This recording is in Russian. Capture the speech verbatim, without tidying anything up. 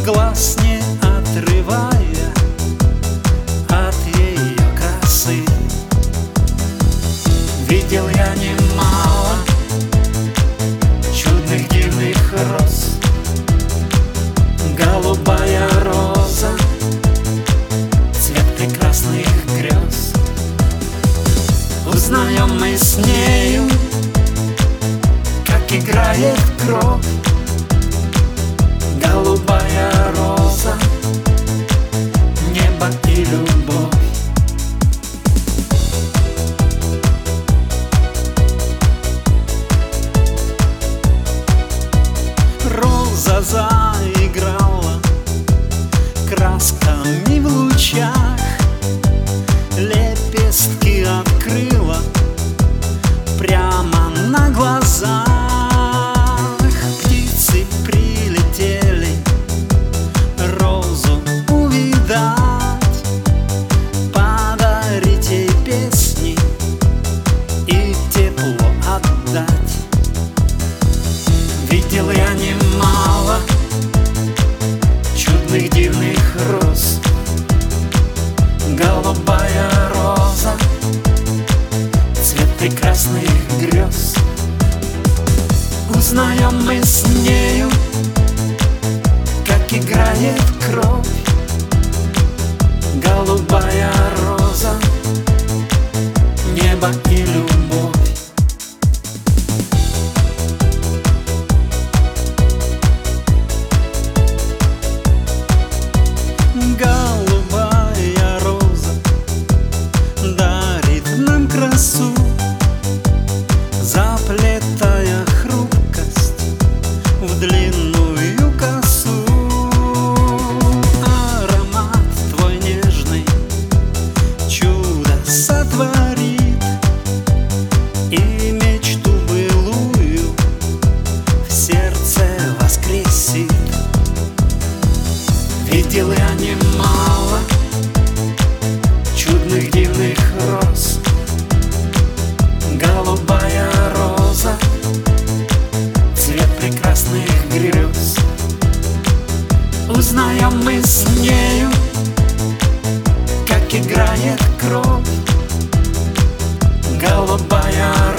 глаз не отрывая от ее красы. Видел я немало чудных дивных роз. Голубая роза, цвет прекрасных грез. Узнаем мы с нею, как играет кровь. Голубая роза, небо и любовь. Роза заиграла красками в лучах, лепестки открыла прямо на глазах. Птицы прилетели розу увидать, подарить ей песни и тепло отдать. Видел я немало чудных дивных роз. Голубая роза, цвет прекрасных грез. Узнаем мы с нею, как играет кровь. Голубая роза, небо и любовь. Голубая роза дарит нам красу, заплетая хрупкость в длинную косу. Аромат твой нежный чудо сотворит, и мечту былую в сердце воскресит. Видел я немало чудных дивных роз. Голубая роза, цвет прекрасных грез. Узнаем мы с нею, как играет кровь. Голубая